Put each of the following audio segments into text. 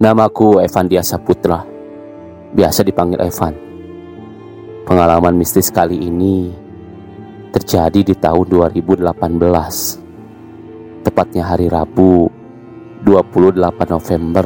Namaku Evandia Saputra, biasa dipanggil Evan. Pengalaman mistis kali ini terjadi di tahun 2018, tepatnya hari Rabu 28 November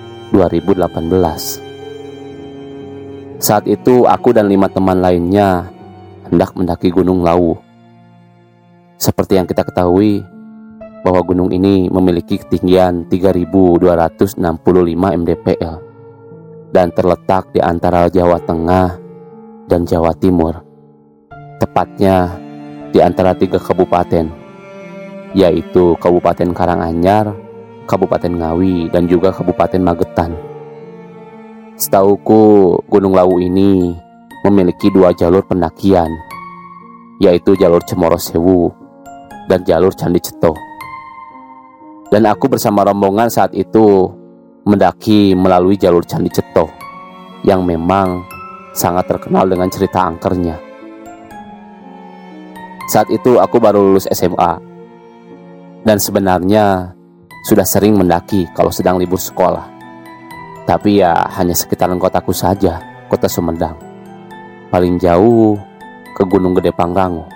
2018. Saat itu aku dan 5 teman lainnya hendak mendaki Gunung Lawu. Seperti yang kita ketahui bahwa gunung ini memiliki ketinggian 3.265 mdpl dan terletak di antara Jawa Tengah dan Jawa Timur, tepatnya di antara 3 kabupaten, yaitu Kabupaten Karanganyar, Kabupaten Ngawi, dan juga Kabupaten Magetan. Setauku, Gunung Lawu ini memiliki 2 jalur pendakian, yaitu jalur Cemoro Sewu dan jalur Candi Ceto. Dan aku bersama rombongan saat itu mendaki melalui jalur Candi Ceto yang memang sangat terkenal dengan cerita angkernya. Saat itu aku baru lulus SMA dan sebenarnya sudah sering mendaki kalau sedang libur sekolah. Tapi ya hanya sekitaran kotaku saja, kota Sumedang. Paling jauh ke Gunung Gede Pangrango.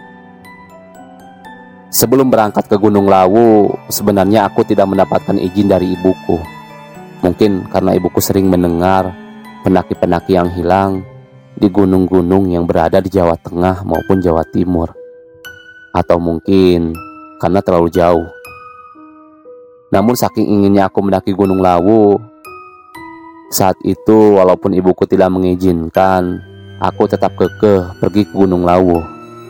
Sebelum berangkat ke Gunung Lawu, sebenarnya aku tidak mendapatkan izin dari ibuku. Mungkin karena ibuku sering mendengar pendaki-pendaki yang hilang di gunung-gunung yang berada di Jawa Tengah maupun Jawa Timur. Atau mungkin karena terlalu jauh. Namun saking inginnya aku mendaki Gunung Lawu, saat itu walaupun ibuku tidak mengizinkan, aku tetap kekeh pergi ke Gunung Lawu.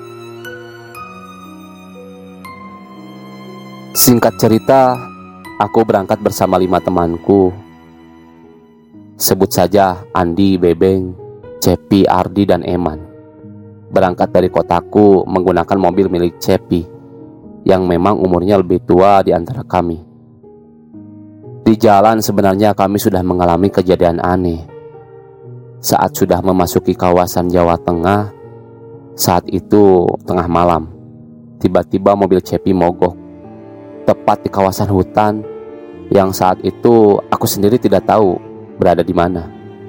Singkat cerita, aku berangkat bersama 5 temanku. Sebut saja Andi, Bebeng, Cepi, Ardi, dan Eman. Berangkat dari kotaku menggunakan mobil milik Cepi, yang memang umurnya lebih tua di antara kami. Di jalan sebenarnya kami sudah mengalami kejadian aneh. Saat sudah memasuki kawasan Jawa Tengah, saat itu tengah malam, tiba-tiba mobil Cepi mogok tepat di kawasan hutan yang saat itu aku sendiri tidak tahu berada di mana.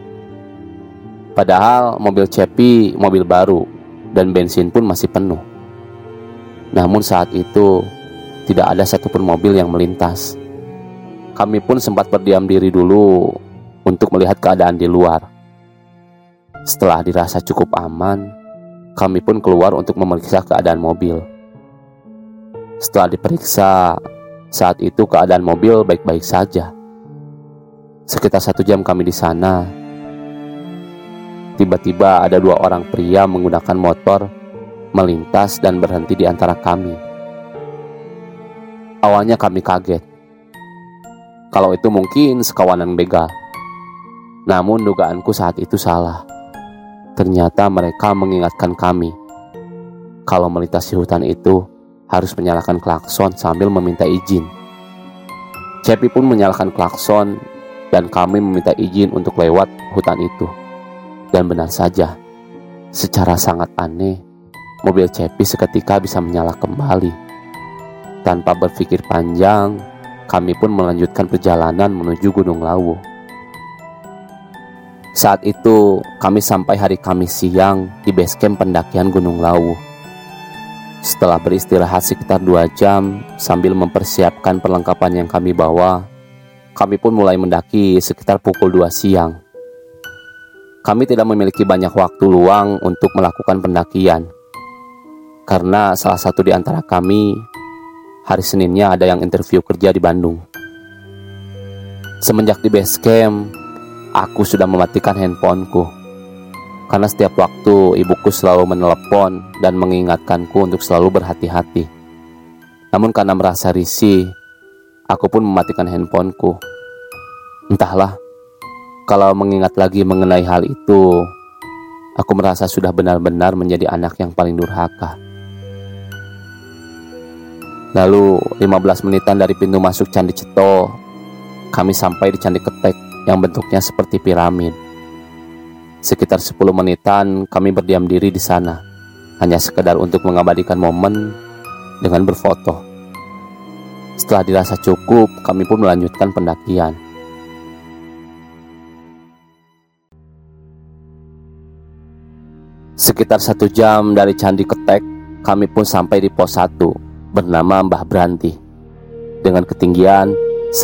Padahal mobil Cepi mobil baru dan bensin pun masih penuh. Namun saat itu tidak ada satupun mobil yang melintas. Kami pun sempat berdiam diri dulu untuk melihat keadaan di luar. Setelah dirasa cukup aman, kami pun keluar untuk memeriksa keadaan mobil. Setelah diperiksa, saat itu keadaan mobil baik-baik saja. Sekitar 1 jam kami di sana, tiba-tiba ada 2 orang pria menggunakan motor melintas dan berhenti di antara kami. Awalnya kami kaget kalau itu mungkin sekawanan begal. Namun dugaanku saat itu salah. Ternyata mereka mengingatkan kami kalau melintasi hutan itu harus menyalakan klakson sambil meminta izin. Cepi pun menyalakan klakson dan kami meminta izin untuk lewat hutan itu. Dan benar saja, secara sangat aneh, mobil Cepi seketika bisa menyala kembali. Tanpa berpikir panjang, kami pun melanjutkan perjalanan menuju Gunung Lawu. Saat itu kami sampai hari Kamis siang di base camp pendakian Gunung Lawu. Setelah beristirahat sekitar 2 jam sambil mempersiapkan perlengkapan yang kami bawa, kami pun mulai mendaki sekitar pukul 2 siang. Kami tidak memiliki banyak waktu luang untuk melakukan pendakian, karena salah satu di antara kami hari Seninnya ada yang interview kerja di Bandung. Semenjak di base camp, aku sudah mematikan handphoneku. Karena setiap waktu ibuku selalu menelepon dan mengingatkanku untuk selalu berhati-hati. Namun karena merasa risih, aku pun mematikan handphoneku. Entahlah, kalau mengingat lagi mengenai hal itu, aku merasa sudah benar-benar menjadi anak yang paling durhaka. Lalu 15 menitan dari pintu masuk Candi Ceto, kami sampai di Candi Ketek yang bentuknya seperti piramid. Sekitar 10 menitan kami berdiam diri di sana, hanya sekedar untuk mengabadikan momen dengan berfoto. Setelah dirasa cukup, kami pun melanjutkan pendakian. Sekitar 1 jam dari Candi Ketek, kami pun sampai di pos 1 bernama Mbah Branti dengan ketinggian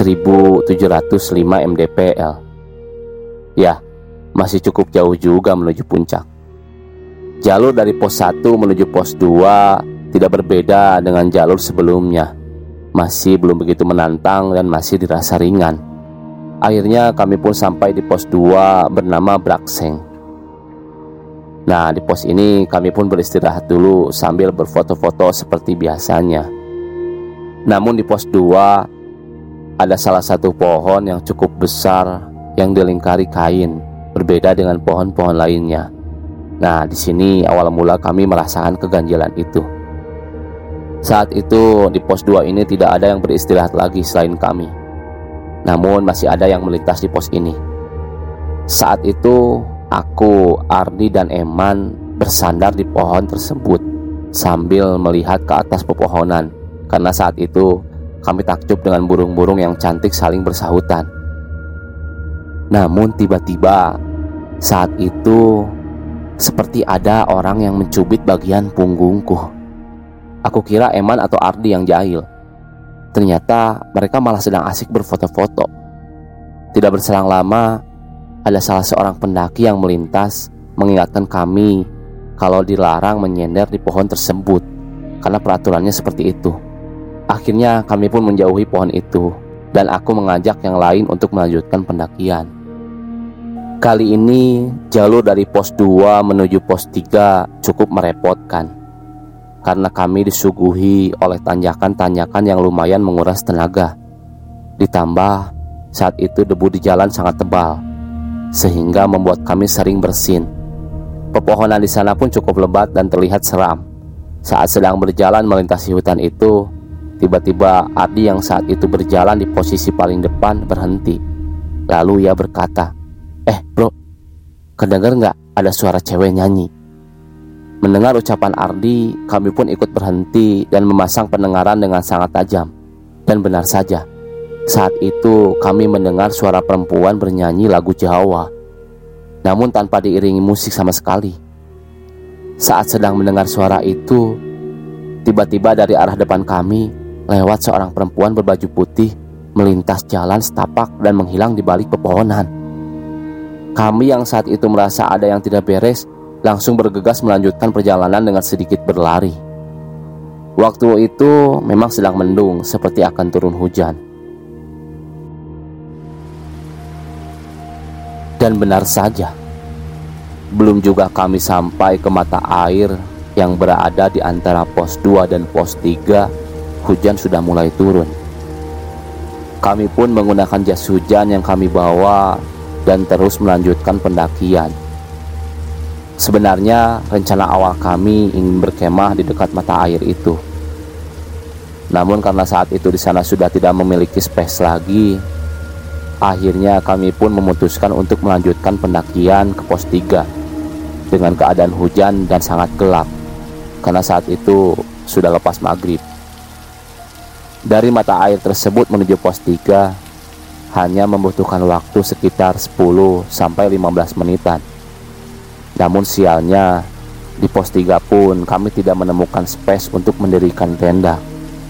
1705 mdpl. Ya, masih cukup jauh juga menuju puncak. Jalur dari pos 1 menuju pos 2 tidak berbeda dengan jalur sebelumnya. Masih belum begitu menantang dan masih dirasa ringan. Akhirnya kami pun sampai di pos 2 bernama Brakseng. Nah, di pos ini kami pun beristirahat dulu sambil berfoto-foto seperti biasanya. Namun di pos 2 ada salah satu pohon yang cukup besar yang dilingkari kain, berbeda dengan pohon-pohon lainnya. Nah, di sini awal mula kami merasakan keganjilan itu. Saat itu di pos 2 ini tidak ada yang beristirahat lagi selain kami. Namun masih ada yang melintas di pos ini. Saat itu aku, Ardi dan Eman bersandar di pohon tersebut sambil melihat ke atas pepohonan, karena saat itu kami takjub dengan burung-burung yang cantik saling bersahutan. Namun tiba-tiba saat itu seperti ada orang yang mencubit bagian punggungku. Aku kira Eman atau Ardi yang jahil. Ternyata mereka malah sedang asik berfoto-foto. Tidak berselang lama, ada salah seorang pendaki yang melintas mengingatkan kami kalau dilarang menyender di pohon tersebut karena peraturannya seperti itu. Akhirnya kami pun menjauhi pohon itu dan aku mengajak yang lain untuk melanjutkan pendakian. Kali ini jalur dari pos 2 menuju pos 3 cukup merepotkan karena kami disuguhi oleh tanjakan-tanjakan yang lumayan menguras tenaga. Ditambah saat itu debu di jalan sangat tebal sehingga membuat kami sering bersin. Pepohonan di sana pun cukup lebat dan terlihat seram. Saat sedang berjalan melintasi hutan itu, tiba-tiba Ardi yang saat itu berjalan di posisi paling depan berhenti. Lalu ia berkata, bro, kedengar nggak ada suara cewek nyanyi?" Mendengar ucapan Ardi, kami pun ikut berhenti dan memasang pendengaran dengan sangat tajam. Dan benar saja, saat itu kami mendengar suara perempuan bernyanyi lagu Jawa, namun tanpa diiringi musik sama sekali. Saat sedang mendengar suara itu, tiba-tiba dari arah depan kami lewat seorang perempuan berbaju putih melintas jalan setapak dan menghilang di balik pepohonan. Kami yang saat itu merasa ada yang tidak beres langsung bergegas melanjutkan perjalanan dengan sedikit berlari. Waktu itu memang sedang mendung seperti akan turun hujan. Dan benar saja, belum juga kami sampai ke mata air yang berada di antara pos 2 dan pos 3, hujan sudah mulai turun. Kami pun menggunakan jas hujan yang kami bawa dan terus melanjutkan pendakian. Sebenarnya rencana awal kami ingin berkemah di dekat mata air itu. Namun karena saat itu di sana sudah tidak memiliki space lagi, akhirnya kami pun memutuskan untuk melanjutkan pendakian ke pos 3 dengan keadaan hujan dan sangat gelap, karena saat itu sudah lepas maghrib. Dari mata air tersebut menuju pos 3 hanya membutuhkan waktu sekitar 10-15 menitan. Namun sialnya, di pos 3 pun kami tidak menemukan space untuk mendirikan tenda.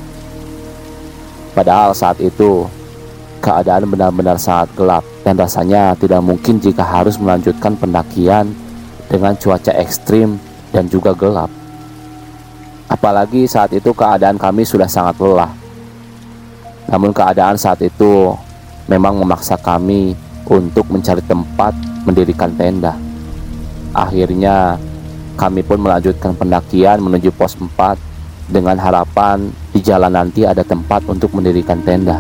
Padahal saat itu keadaan benar-benar sangat gelap dan rasanya tidak mungkin jika harus melanjutkan pendakian dengan cuaca ekstrim dan juga gelap. Apalagi saat itu keadaan kami sudah sangat lelah. Namun keadaan saat itu memang memaksa kami untuk mencari tempat mendirikan tenda. Akhirnya kami pun melanjutkan pendakian menuju pos 4 dengan harapan di jalan nanti ada tempat untuk mendirikan tenda.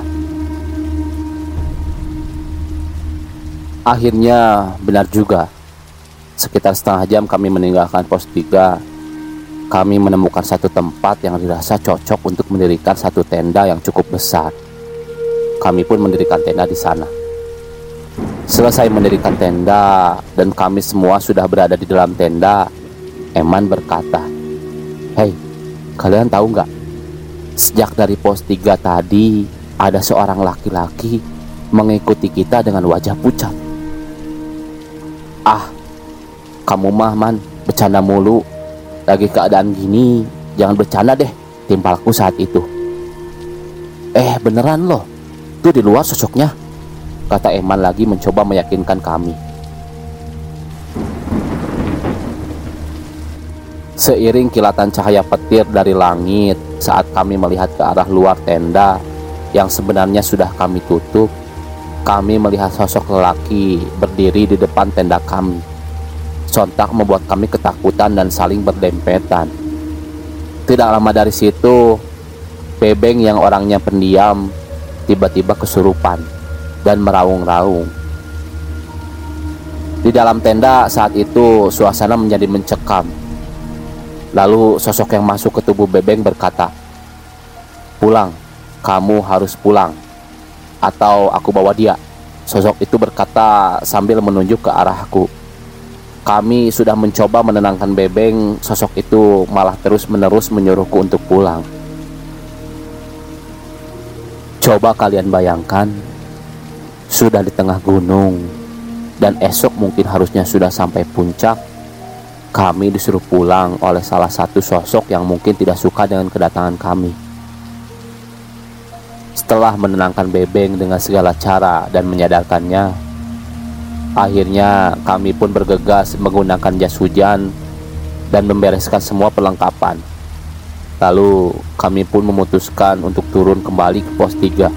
Akhirnya benar juga, sekitar setengah jam kami meninggalkan pos 3, kami menemukan satu tempat yang dirasa cocok untuk mendirikan satu tenda yang cukup besar. Kami pun mendirikan tenda di sana. Selesai mendirikan tenda dan kami semua sudah berada di dalam tenda, Eman berkata, "Hei, kalian tahu nggak? Sejak dari pos 3 tadi ada seorang laki-laki mengikuti kita dengan wajah pucat." "Ah, kamu mah Man, Bercanda mulu. Lagi keadaan gini, jangan bercanda deh, timpalku saat itu. Beneran loh, tuh di luar sosoknya, kata Eman lagi mencoba meyakinkan kami. Seiring kilatan cahaya petir dari langit saat kami melihat ke arah luar tenda yang sebenarnya sudah kami tutup, kami melihat sosok lelaki berdiri di depan tenda kami. Sontak membuat kami ketakutan dan saling berdempetan. Tidak lama dari situ, Bebeng yang orangnya pendiam tiba-tiba kesurupan dan meraung-raung. Di dalam tenda saat itu suasana menjadi mencekam. Lalu sosok yang masuk ke tubuh Bebeng berkata, "Pulang, kamu harus pulang, atau aku bawa dia." Sosok itu berkata sambil menunjuk ke arahku. Kami sudah mencoba menenangkan Bebeng, sosok itu malah terus-menerus menyuruhku untuk pulang. Coba kalian bayangkan, sudah di tengah gunung, dan esok mungkin harusnya sudah sampai puncak, kami disuruh pulang oleh salah satu sosok yang mungkin tidak suka dengan kedatangan kami. Setelah menenangkan Bebeng dengan segala cara dan menyadarkannya, akhirnya kami pun bergegas menggunakan jas hujan dan membereskan semua perlengkapan. Lalu kami pun memutuskan untuk turun kembali ke pos 3.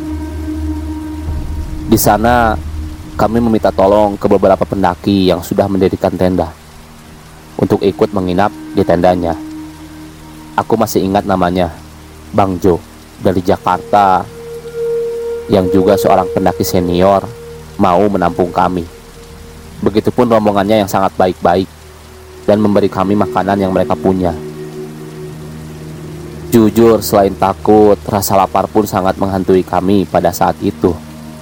Di sana kami meminta tolong ke beberapa pendaki yang sudah mendirikan tenda untuk ikut menginap di tendanya. Aku masih ingat namanya, Bang Jo dari Jakarta, yang juga seorang pendaki senior, mau menampung kami. Begitupun rombongannya yang sangat baik-baik dan memberi kami makanan yang mereka punya. Jujur, selain takut, rasa lapar pun sangat menghantui kami pada saat itu.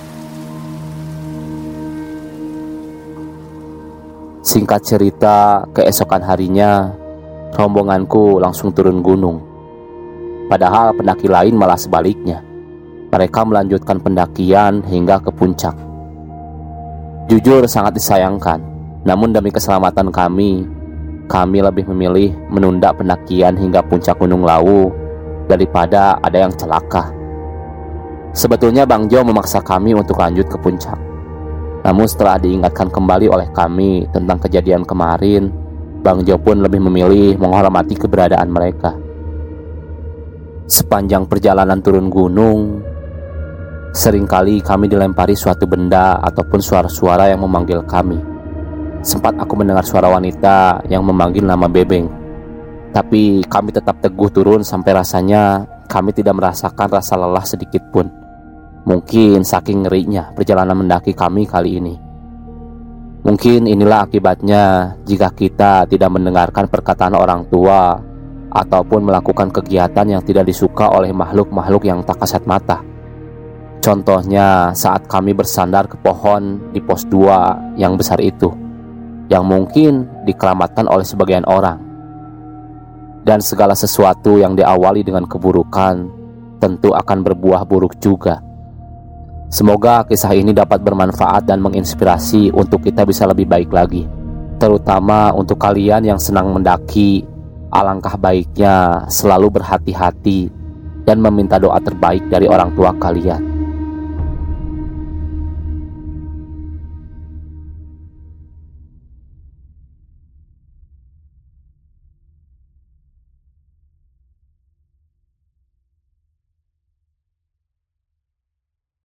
Singkat cerita, keesokan harinya, rombonganku langsung turun gunung. Padahal pendaki lain malah sebaliknya. Mereka melanjutkan pendakian hingga ke puncak. Jujur sangat disayangkan, namun demi keselamatan kami lebih memilih menunda pendakian hingga puncak Gunung Lawu daripada ada yang celaka. Sebetulnya Bang Jo memaksa kami untuk lanjut ke puncak. Namun setelah diingatkan kembali oleh kami tentang kejadian kemarin, Bang Jo pun lebih memilih menghormati keberadaan mereka. Sepanjang perjalanan turun gunung, seringkali kami dilempari suatu benda ataupun suara-suara yang memanggil kami. Sempat aku mendengar suara wanita yang memanggil nama Bebeng. Tapi kami tetap teguh turun sampai rasanya kami tidak merasakan rasa lelah sedikit pun. Mungkin saking ngerinya perjalanan mendaki kami kali ini. Mungkin inilah akibatnya jika kita tidak mendengarkan perkataan orang tua ataupun melakukan kegiatan yang tidak disuka oleh makhluk-makhluk yang tak kasat mata. Contohnya saat kami bersandar ke pohon di pos 2 yang besar itu, yang mungkin dikeramatkan oleh sebagian orang. Dan segala sesuatu yang diawali dengan keburukan tentu akan berbuah buruk juga. Semoga kisah ini dapat bermanfaat dan menginspirasi untuk kita bisa lebih baik lagi. Terutama untuk kalian yang senang mendaki, alangkah baiknya selalu berhati-hati dan meminta doa terbaik dari orang tua kalian.